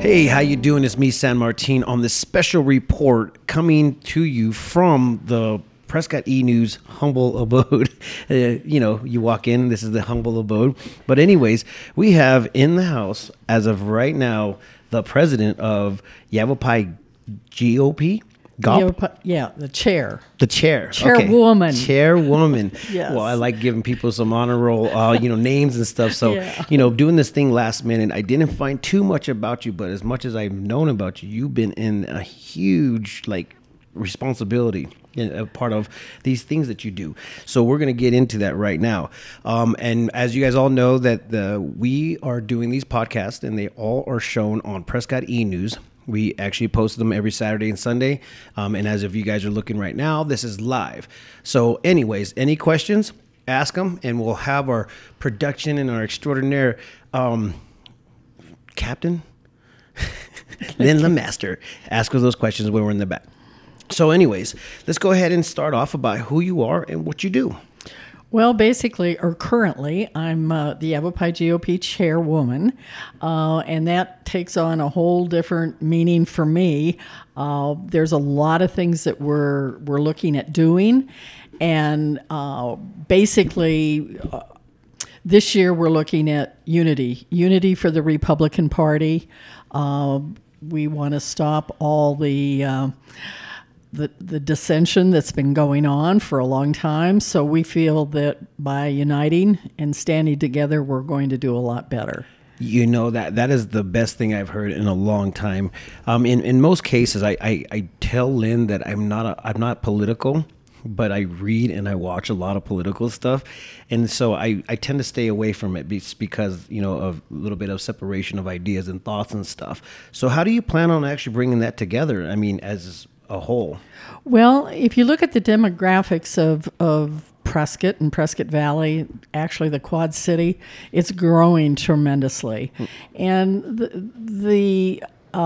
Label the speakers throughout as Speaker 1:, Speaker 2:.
Speaker 1: Hey, how you doing? It's me, San Martin, on this special report coming to you from the Prescott E-News humble abode. You walk in, this is the humble abode. But anyways, we have in the house, as of right now, the president of Yavapai GOP.
Speaker 2: The chair.
Speaker 1: The chair.
Speaker 2: Chairwoman.
Speaker 1: Okay. Chairwoman.
Speaker 2: Yes.
Speaker 1: Well, I like giving people some honor roll, names and stuff. So,
Speaker 2: Yeah.
Speaker 1: Doing this thing last minute, I didn't find too much about you, but as much as I've known about you, you've been in a huge, responsibility in a part of these things that you do. So we're going to get into that right now. And as you guys all know that we are doing these podcasts and they all are shown on Prescott E-News. We actually post them every Saturday and Sunday. And as if you guys are looking right now, this is live. So anyways, any questions, ask them, and we'll have our production and our extraordinaire captain, Lynn LeMaster, ask us those questions when we're in the back. So anyways, let's go ahead and start off about who you are and what you do.
Speaker 2: Well, currently, I'm the Yavapai GOP chairwoman, and that takes on a whole different meaning for me. There's a lot of things that we're looking at doing, and this year we're looking at unity for the Republican Party. We want to stop all the dissension that's been going on for a long time. So we feel that by uniting and standing together, we're going to do a lot better.
Speaker 1: That is the best thing I've heard in a long time. In most cases, I tell Lynn that I'm not political, but I read and I watch a lot of political stuff. And so I tend to stay away from it because, of a little bit of separation of ideas and thoughts and stuff. So how do you plan on actually bringing that together? I mean, as a whole?
Speaker 2: Well, if you look at the demographics of Prescott and Prescott Valley, actually the Quad City, it's growing tremendously. And the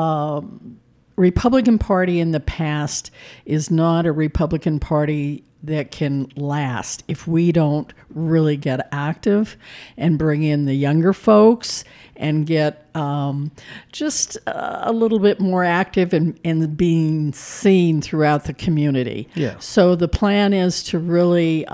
Speaker 2: Republican Party in the past is not a Republican Party that can last if we don't really get active and bring in the younger folks and get just a little bit more active and being seen throughout the community.
Speaker 1: Yeah.
Speaker 2: So the plan is to really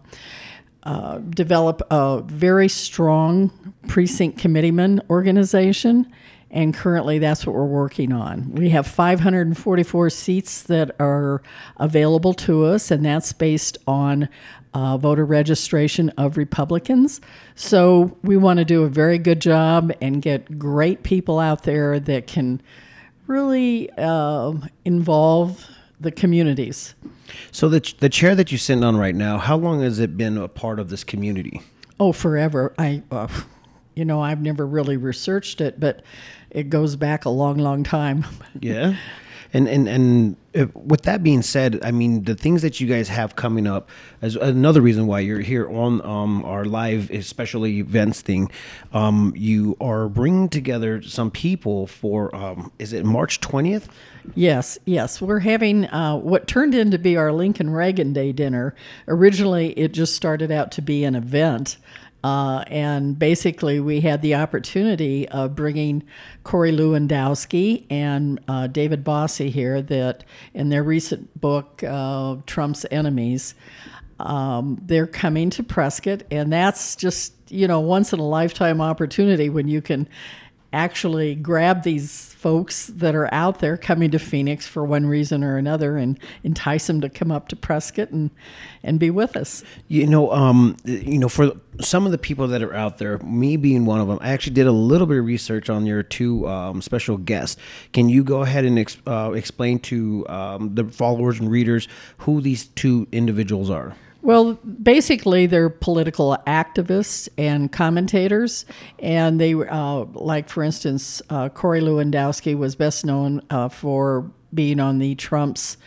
Speaker 2: develop a very strong precinct committeeman organization. And currently, that's what we're working on. We have 544 seats that are available to us, and that's based on voter registration of Republicans. So we want to do a very good job and get great people out there that can really involve the communities.
Speaker 1: So the chair that you sit on right now, how long has it been a part of this community?
Speaker 2: Oh, forever. I've never really researched it, but it goes back a long, long time.
Speaker 1: Yeah. And with that being said, I mean, the things that you guys have coming up is another reason why you're here on our live special events thing. You are bringing together some people for, is it March 20th?
Speaker 2: Yes. We're having what turned into be our Lincoln Reagan Day dinner. Originally, it just started out to be an event. And basically, we had the opportunity of bringing Corey Lewandowski and David Bossie here that in their recent book, Trump's Enemies, they're coming to Prescott. And that's just, once in a lifetime opportunity when you can actually grab these folks that are out there coming to Phoenix for one reason or another and entice them to come up to Prescott and be with us.
Speaker 1: For some of the people that are out there, me being one of them, I actually did a little bit of research on your two special guests. Can you go ahead and explain to the followers and readers who these two individuals are?
Speaker 2: Well, basically, they're political activists and commentators, and they, for instance, Corey Lewandowski was best known for being on the Trump's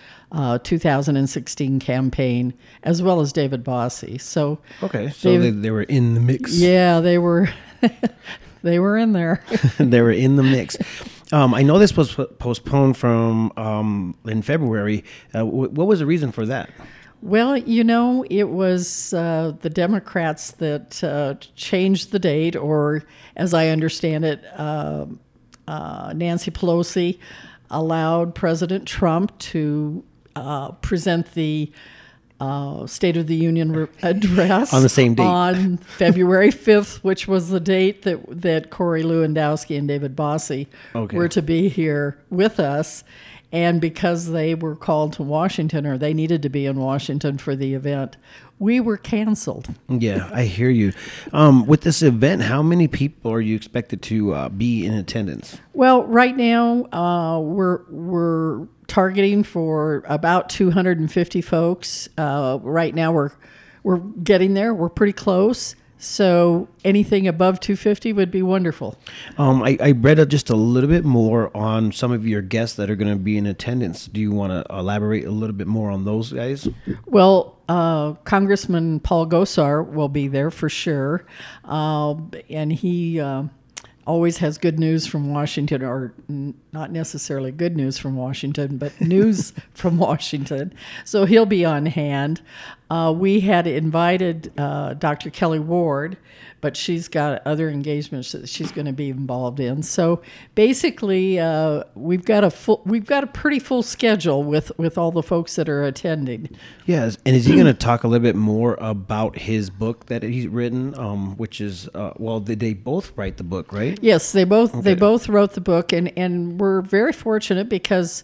Speaker 2: 2016 campaign, as well as David Bossie. So
Speaker 1: they were in the mix.
Speaker 2: Yeah, they were. They were in there.
Speaker 1: They were in the mix. I know this was postponed from in February. What was the reason for that?
Speaker 2: Well, it was the Democrats that changed the date, or as I understand it, Nancy Pelosi allowed President Trump to present the State of the Union address
Speaker 1: on the same date,
Speaker 2: on February 5th, which was the date that Corey Lewandowski and David Bossie were to be here with us. And because they were called to Washington, or they needed to be in Washington for the event, we were canceled.
Speaker 1: Yeah, I hear you. With this event, how many people are you expected to be in attendance?
Speaker 2: Well, right now we're targeting for about 250 folks. Right now we're getting there. We're pretty close. So anything above 250 would be wonderful.
Speaker 1: I read just a little bit more on some of your guests that are going to be in attendance. Do you want to elaborate a little bit more on those guys?
Speaker 2: Well, Congressman Paul Gosar will be there for sure. And he always has good news from Washington, or not necessarily good news from Washington, but news from Washington. So he'll be on hand. We had invited Dr. Kelly Ward, but she's got other engagements that she's going to be involved in. So basically, we've got a pretty full schedule with all the folks that are attending.
Speaker 1: Yes, and is he going to talk a little bit more about his book that he's written, which is did they both write the book, right?
Speaker 2: Yes, they both wrote the book, and we're very fortunate because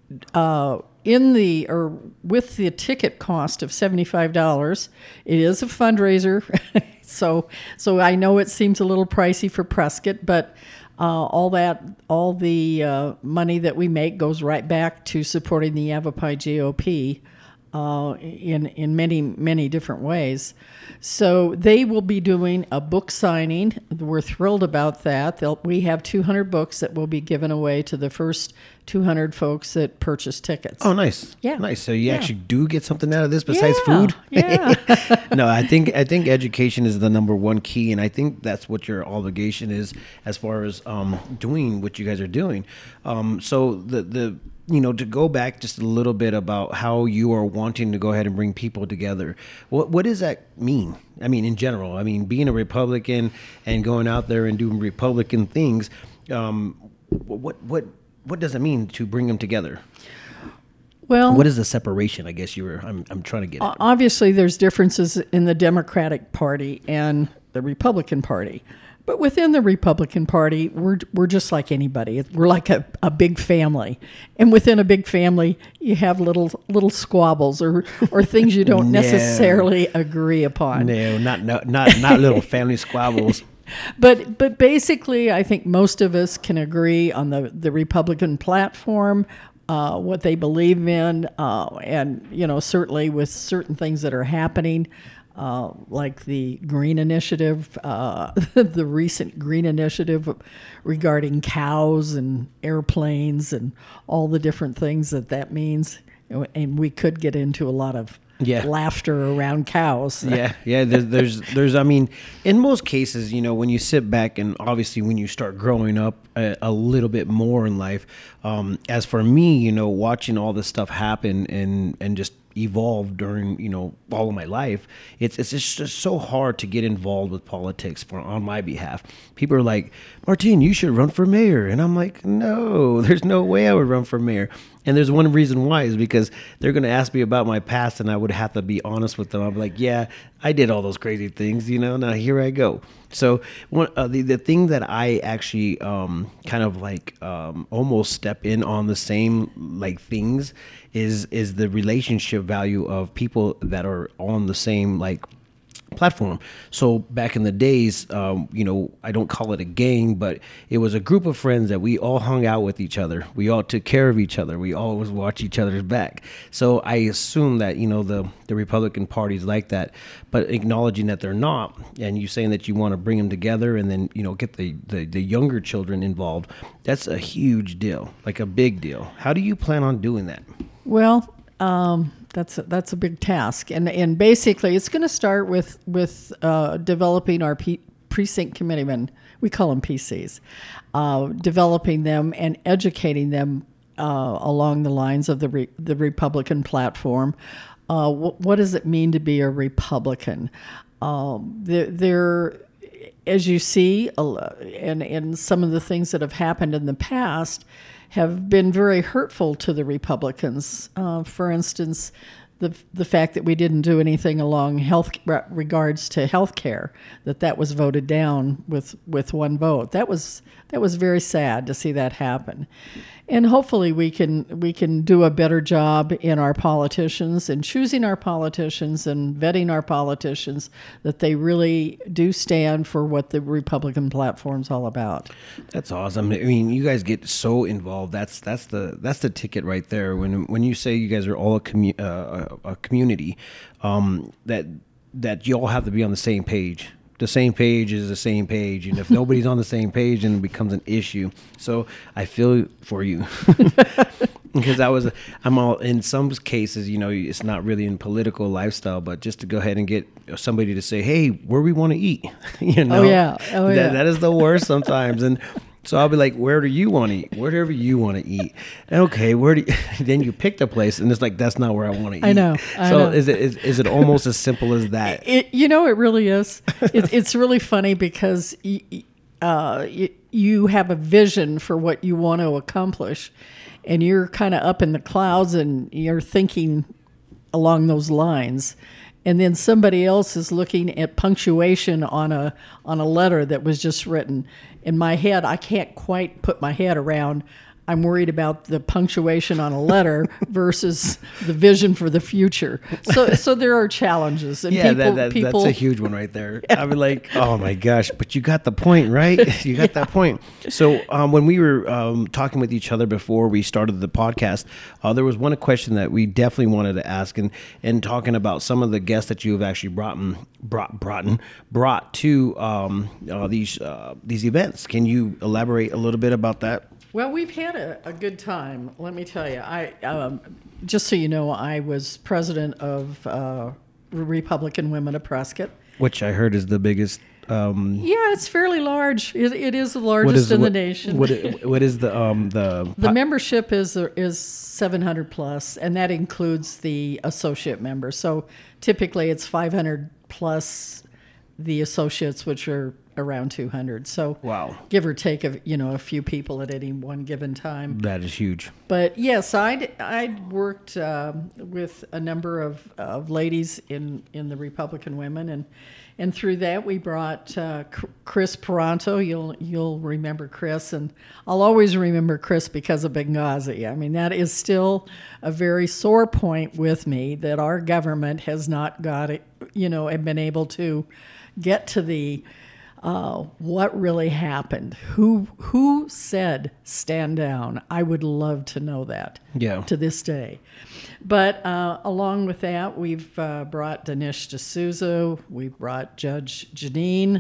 Speaker 2: with the ticket cost of $75, it is a fundraiser. So I know it seems a little pricey for Prescott, but all the money that we make goes right back to supporting the Yavapai GOP in many, many different ways. So they will be doing a book signing. We're thrilled about that. We have 200 books that will be given away to the first 200 folks that purchase tickets.
Speaker 1: Oh, nice.
Speaker 2: Yeah.
Speaker 1: Nice. So you actually do get something out of this besides food?
Speaker 2: Yeah.
Speaker 1: No, I think education is the number one key, and I think that's what your obligation is as far as doing what you guys are doing. So the to go back just a little bit about how you are wanting to go ahead and bring people together. What does that mean? I mean, in general, being a Republican and going out there and doing Republican things, what does it mean to bring them together?
Speaker 2: Well,
Speaker 1: what is the separation? I guess I'm trying to get at.
Speaker 2: Obviously, there's differences in the Democratic Party and the Republican Party. But within the Republican Party, we're just like anybody. We're like a big family, and within a big family, you have little squabbles or things you don't necessarily agree upon.
Speaker 1: No, not little family squabbles.
Speaker 2: But basically, I think most of us can agree on the Republican platform, what they believe in, and certainly with certain things that are happening. Like the Green Initiative, the recent Green Initiative regarding cows and airplanes and all the different things that means. And we could get into a lot of laughter around cows.
Speaker 1: Yeah. There's. In most cases, when you sit back and obviously when you start growing up a little bit more in life, as for me, watching all this stuff happen and just evolved during all of my life, it's just so hard to get involved with politics on my behalf. People are like, Martin, you should run for mayor, and I'm like, no, there's no way I would run for mayor. And there's one reason why, is because they're going to ask me about my past, and I would have to be honest with them. I'm like, yeah, I did all those crazy things, now here I go. So the thing that I actually kind of almost step in on the same things is the relationship value of people that are on the same platform. So back in the days, I don't call it a gang, but it was a group of friends that we all hung out with each other. We all took care of each other. We always watch each other's back. So I assume that, the Republican Party's like that, but acknowledging that they're not, and you saying that you want to bring them together and then, get the younger children involved, that's a huge deal, a big deal. How do you plan on doing that?
Speaker 2: Well, that's a big task, and basically it's going to start with developing our precinct committeemen. We call them PCs, developing them and educating them along the lines of the Republican platform. What does it mean to be a Republican? as you see, and some of the things that have happened in the past have been very hurtful to the Republicans. For instance, the fact that we didn't do anything along regards to health care, that was voted down with one vote. That was very sad to see that happen. And hopefully we can do a better job in our politicians and choosing our politicians and vetting our politicians, that they really do stand for what the Republican platform's all about.
Speaker 1: That's awesome. I mean, you guys get so involved. That's the ticket right there. When you say you guys are all a community, that you all have to be on the same page. The same page is the same page, and if nobody's on the same page, then it becomes an issue. So I feel for you, because I'm all, in some cases, it's not really in political lifestyle, but just to go ahead and get somebody to say, hey, where we want to eat,
Speaker 2: Oh yeah.
Speaker 1: That is the worst sometimes. And so I'll be like, where do you want to eat? Wherever you want to eat. And okay, then you pick the place, and it's like, that's not where I want to eat.
Speaker 2: I know.
Speaker 1: Is it almost as simple as that?
Speaker 2: It really is. It's really funny because you have a vision for what you want to accomplish, and you're kind of up in the clouds and you're thinking along those lines. And then somebody else is looking at punctuation on a letter that was just written. In my head, I can't quite put my head around. I'm worried about the punctuation on a letter versus the vision for the future. So there are challenges. And
Speaker 1: that's a huge one right there. Yeah. I'd be like, oh my gosh, but you got the point, right? You got that point. So when we were talking with each other before we started the podcast, there was one question that we definitely wanted to ask, and talking about some of the guests that you have actually brought to these events. Can you elaborate a little bit about that?
Speaker 2: Well, we've had a good time. Let me tell you. Just so you know, I was president of Republican Women of Prescott,
Speaker 1: which I heard is the biggest.
Speaker 2: Yeah, it's fairly large. It is the largest in the nation.
Speaker 1: What is the
Speaker 2: membership is 700 plus, and that includes the associate members. So typically it's 500 plus the associates, which are around 200. So
Speaker 1: wow,
Speaker 2: give or take a few people at any one given time.
Speaker 1: That is huge.
Speaker 2: But yes, I'd worked with a number of ladies in the Republican Women, and through that we brought Chris Paranto. You'll remember Chris, and I'll always remember Chris because of Benghazi. I mean, that is still a very sore point with me, that our government has not got it, and been able to get to the what really happened. Who said stand down? I would love to know that.
Speaker 1: Yeah.
Speaker 2: To this day. But along with that, we've brought Dinesh D'Souza. We brought Judge Janine.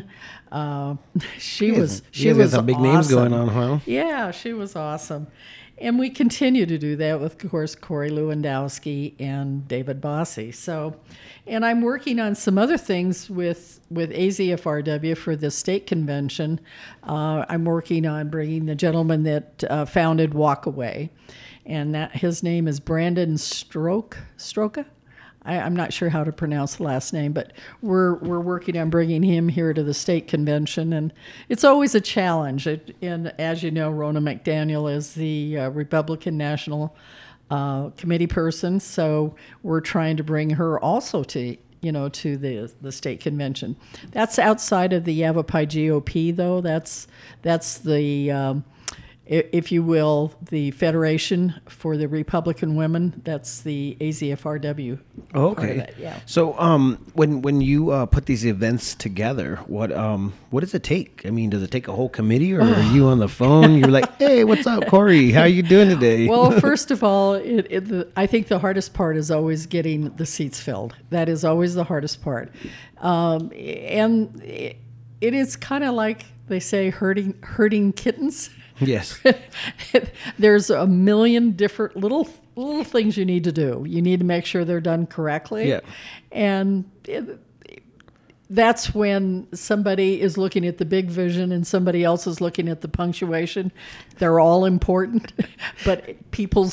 Speaker 2: She was
Speaker 1: some big
Speaker 2: awesome.
Speaker 1: Names going on, huh?
Speaker 2: Yeah, she was awesome. And we continue to do that with, of course, Corey Lewandowski and David Bossie. So, and I'm working on some other things with AZFRW for the state convention. I'm working on bringing the gentleman that founded Walkaway, and his name is Brandon Stroka. I'm not sure how to pronounce the last name, but we're working on bringing him here to the state convention, and it's always a challenge. And as you know, Rona McDaniel is the Republican National Committee person, so we're trying to bring her also to the state convention. That's outside of the Yavapai GOP, though. That's the if you will, the Federation for the Republican Women. That's the AZFRW.
Speaker 1: Oh, okay.
Speaker 2: Part of it, yeah.
Speaker 1: So, when you put these events together, what does it take? I mean, does it take a whole committee, or are you on the phone? You're like, hey, what's up, Corey? How are you doing today?
Speaker 2: Well, first of all, I think the hardest part is always getting the seats filled. That is always the hardest part, and it is kind of like they say, herding kittens.
Speaker 1: Yes.
Speaker 2: There's a million different little things you need to do. You need to make sure they're done correctly.
Speaker 1: Yeah.
Speaker 2: And that's when somebody is looking at the big vision and somebody else is looking at the punctuation. They're all important, but people's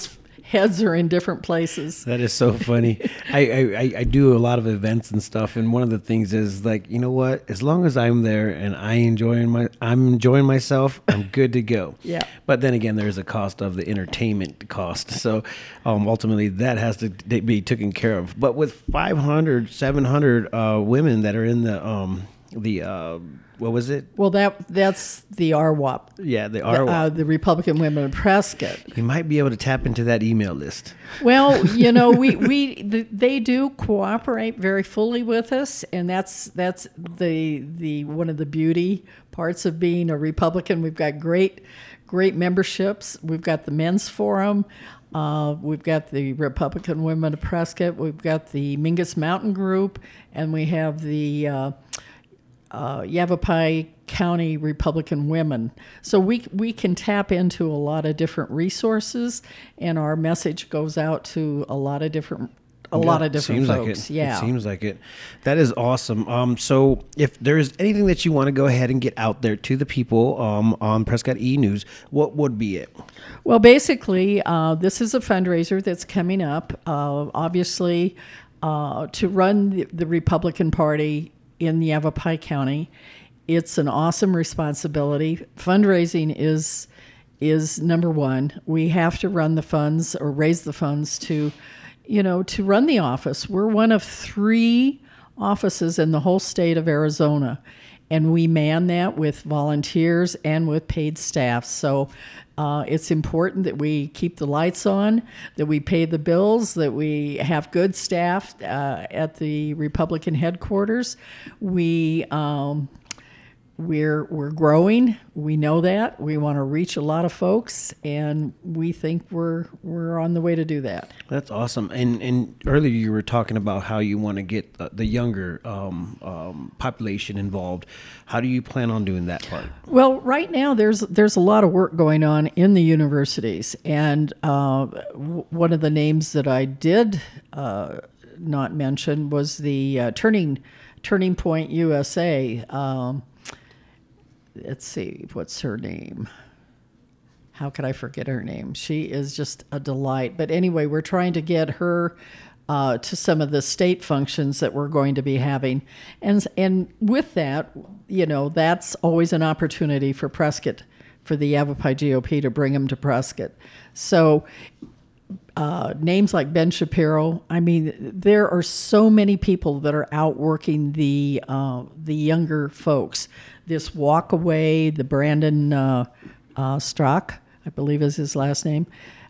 Speaker 2: heads are in different places.
Speaker 1: That is so funny. I do a lot of events and stuff, and one of the things is like, you know what? As long as I'm there and I'm enjoying myself, I'm good to go.
Speaker 2: Yeah.
Speaker 1: But then again, there's a cost of the entertainment cost. So ultimately, that has to be taken care of. But with 500, 700 women that are in the what was it?
Speaker 2: Well, that's the RWAP.
Speaker 1: Yeah, the RWAP.
Speaker 2: The Republican Women of Prescott.
Speaker 1: You might be able to tap into that email list.
Speaker 2: Well, they do cooperate very fully with us, and that's the one of the beauty parts of being a Republican. We've got great memberships. We've got the Men's Forum. We've got the Republican Women of Prescott. We've got the Mingus Mountain Group, and we have the Yavapai County Republican Women. So we can tap into a lot of different resources, and our message goes out to a lot of different
Speaker 1: Seems
Speaker 2: folks.
Speaker 1: Like it.
Speaker 2: Yeah,
Speaker 1: it seems like it. That is awesome. So if there's anything that you want to go ahead and get out there to the people on Prescott E-News, what would be it?
Speaker 2: Well, basically, this is a fundraiser that's coming up. Obviously, to run the Republican Party in Yavapai County, it's an awesome responsibility. Fundraising is number one. We have to run the funds or raise the funds to run the office. We're one of 3 offices in the whole state of Arizona, and we man that with volunteers and with paid staff. So it's important that we keep the lights on, that we pay the bills, that we have good staff at the Republican headquarters. We're growing. We know that. We want to reach a lot of folks, and we think we're on the way to do that.
Speaker 1: That's awesome. And earlier you were talking about how you want to get the younger population involved. How do you plan on doing that part?
Speaker 2: Well, right now there's a lot of work going on in the universities, and one of the names that I did not mention was the Turning Point USA. Let's see, what's her name? How could I forget her name? She is just a delight. But anyway, we're trying to get her to some of the state functions that we're going to be having. And with that, that's always an opportunity for Prescott, for the Yavapai GOP to bring them to Prescott. So names like Ben Shapiro. I mean, there are so many people that are out working the younger folks. This Walk Away, the Brandon Strzok, I believe is his last name.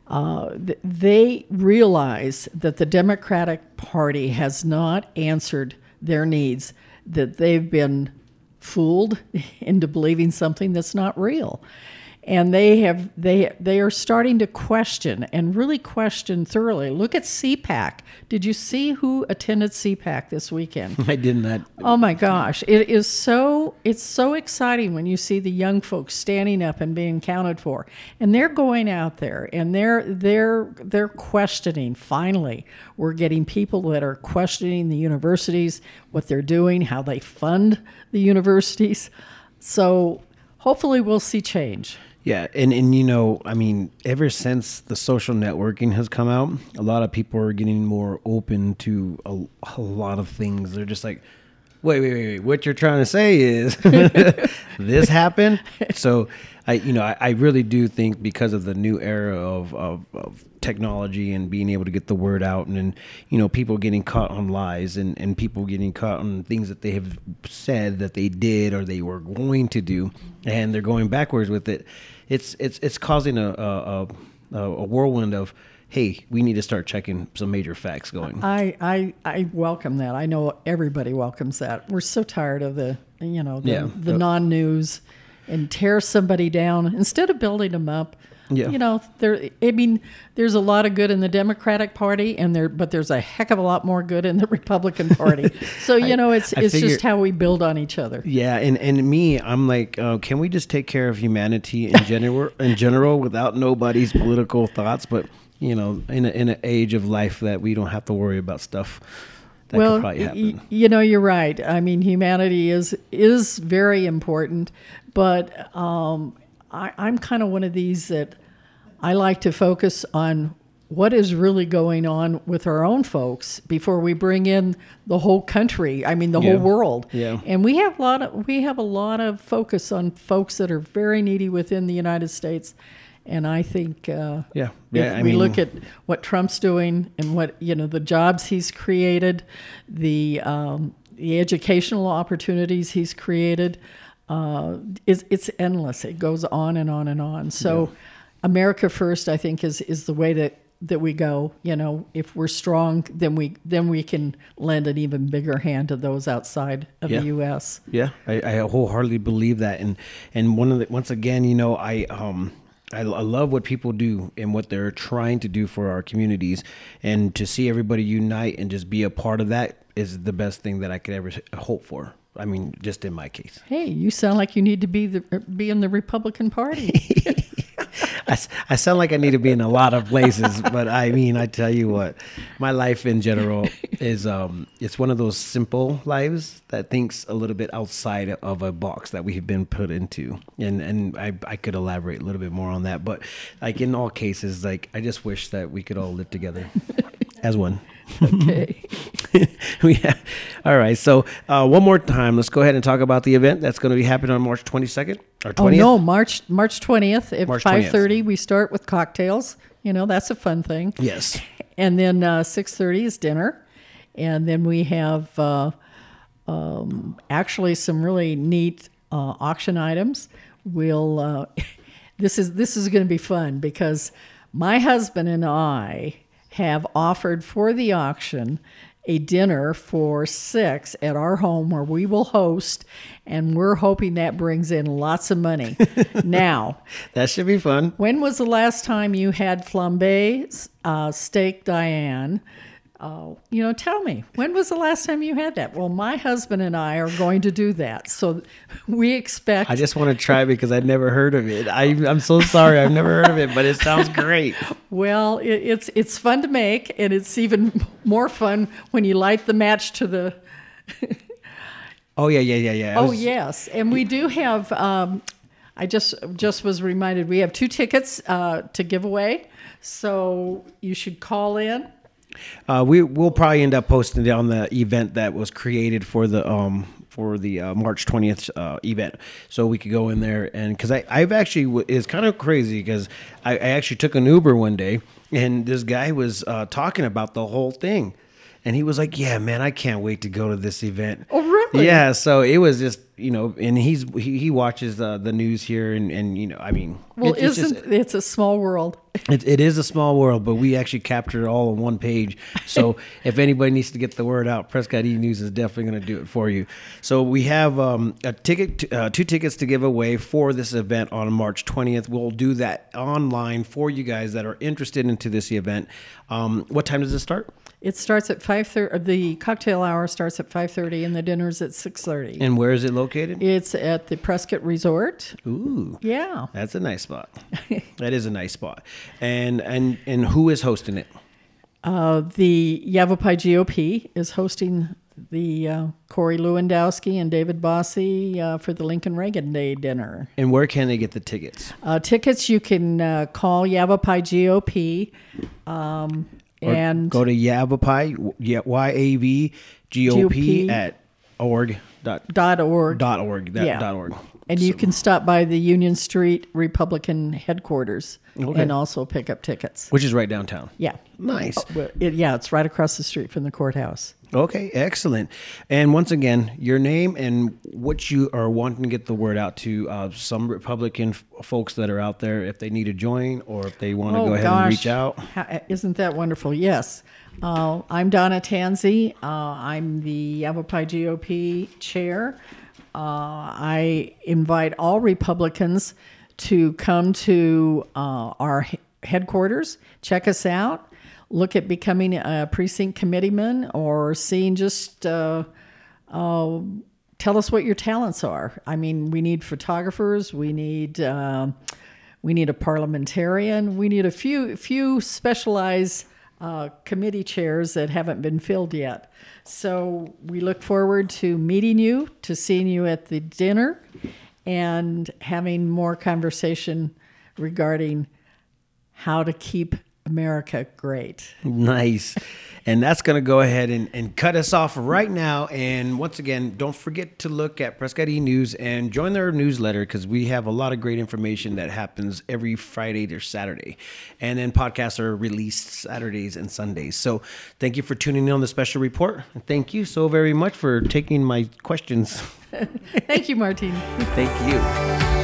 Speaker 2: They realize that the Democratic Party has not answered their needs, that they've been fooled into believing something that's not real. And they are starting to question, and really question thoroughly. Look at CPAC. Did you see who attended CPAC this weekend?
Speaker 1: I did not.
Speaker 2: Oh my gosh. It's so exciting when you see the young folks standing up and being counted for. And they're going out there and they're questioning. Finally, we're getting people that are questioning the universities, what they're doing, how they fund the universities. So hopefully we'll see change.
Speaker 1: Yeah, and I mean, ever since the social networking has come out, a lot of people are getting more open to a lot of things. They're just like, wait, what you're trying to say is this happened? So I really do think because of the new era of technology and being able to get the word out, and people getting caught on lies and people getting caught on things that they have said that they did or they were going to do, and they're going backwards with it. It's causing a whirlwind of, hey, we need to start checking some major facts going.
Speaker 2: I welcome that. I know everybody welcomes that. We're so tired of the non-news and tear somebody down instead of building them up.
Speaker 1: Yeah.
Speaker 2: There's a lot of good in the Democratic Party, but there's a heck of a lot more good in the Republican Party. So, it's just how we build on each other.
Speaker 1: Yeah, and me, I'm like, can we just take care of humanity in general without nobody's political thoughts? But, in an age of life that we don't have to worry about stuff that could probably happen.
Speaker 2: You're right. I mean, humanity is very important, but I'm kind of one of these that I like to focus on what is really going on with our own folks before we bring in the whole country. I mean, the whole world.
Speaker 1: Yeah.
Speaker 2: And we have a lot of focus on folks that are very needy within the United States. And I think if we look at what Trump's doing and what the jobs he's created, the educational opportunities he's created, it's endless. It goes on and on and on. So America first, I think, is the way that we go. If we're strong, then we can lend an even bigger hand to those outside of the U.S.
Speaker 1: Yeah, I wholeheartedly believe that. And once again, I love what people do and what they're trying to do for our communities, and to see everybody unite and just be a part of that is the best thing that I could ever hope for. I mean, just in my case.
Speaker 2: Hey, you sound like you need to be in the Republican Party.
Speaker 1: I sound like I need to be in a lot of places, but I mean, I tell you what, my life in general is it's one of those simple lives that thinks a little bit outside of a box that we've been put into, and I could elaborate a little bit more on that, but like in all cases, like I just wish that we could all live together as one.
Speaker 2: Okay.
Speaker 1: All right. So one more time, let's go ahead and talk about the event that's going to be happening on March 22nd or 20th.
Speaker 2: Oh no, March 20th at
Speaker 1: March
Speaker 2: 5:30. We start with cocktails. That's a fun thing.
Speaker 1: Yes.
Speaker 2: And then 6:30 is dinner, and then we have actually some really neat auction items. We'll this is going to be fun because my husband and I have offered for the auction a dinner for 6 at our home where we will host, and we're hoping that brings in lots of money. Now,
Speaker 1: that should be fun.
Speaker 2: When was the last time you had flambe steak, Diane? Tell me, when was the last time you had that? Well, my husband and I are going to do that. So we expect...
Speaker 1: I just want to try because I'd never heard of it. I'm so sorry. I've never heard of it, but it sounds great.
Speaker 2: Well, it's fun to make, and it's even more fun when you light the match to the...
Speaker 1: Oh, yeah.
Speaker 2: Yes. And we do have... I just was reminded, we have 2 tickets to give away. So you should call in.
Speaker 1: We'll probably end up posting it on the event that was created for the March 20th event, so we could go in there, and because I've actually it's kind of crazy because I actually took an Uber one day, and this guy was talking about the whole thing. And he was like, "Yeah, man, I can't wait to go to this event."
Speaker 2: Oh, really?
Speaker 1: Yeah. So it was just, and he watches the news here, and I mean,
Speaker 2: well, it's a small world.
Speaker 1: It is a small world, but we actually captured it all on one page. So if anybody needs to get the word out, Prescott E-News is definitely going to do it for you. So we have a ticket, 2 tickets to give away for this event on March 20th. We'll do that online for you guys that are interested into this event. What time does it start?
Speaker 2: It starts at 5:30. The cocktail hour starts at 5:30, and the dinner's at 6:30.
Speaker 1: And where is it located?
Speaker 2: It's at the Prescott Resort.
Speaker 1: Ooh,
Speaker 2: yeah,
Speaker 1: that's a nice spot. That is a nice spot. And who is hosting it?
Speaker 2: The Yavapai GOP is hosting the Corey Lewandowski and David Bossy for the Lincoln Reagan Day dinner.
Speaker 1: And where can they get the tickets?
Speaker 2: Tickets you can call Yavapai GOP. And
Speaker 1: go to Yavapai, YAVGOP at org. .org.
Speaker 2: And you can stop by the Union Street Republican headquarters and also pick up tickets.
Speaker 1: Which is right downtown.
Speaker 2: Yeah.
Speaker 1: Nice.
Speaker 2: It's right across the street from the courthouse.
Speaker 1: Okay, excellent. And once again, your name and what you are wanting to get the word out to some Republican folks that are out there, if they need to join or if they want to go ahead and reach out.
Speaker 2: Isn't that wonderful? Yes. I'm Donna Tanzi. I'm the Yavapai GOP chair. I invite all Republicans to come to our headquarters, check us out, look at becoming a precinct committeeman or seeing just tell us what your talents are. I mean, we need photographers, we need a parliamentarian, we need a few specialized committee chairs that haven't been filled yet. So we look forward to meeting you, to seeing you at the dinner, and having more conversation regarding how to keep America great.
Speaker 1: Nice. And that's going to go ahead and cut us off right now. And once again, don't forget to look at Prescott E-News and join their newsletter, because we have a lot of great information that happens every Friday to Saturday. And then podcasts are released Saturdays and Sundays. So thank you for tuning in on the special report. And thank you so very much for taking my questions.
Speaker 2: Thank you, Martine.
Speaker 1: Thank you.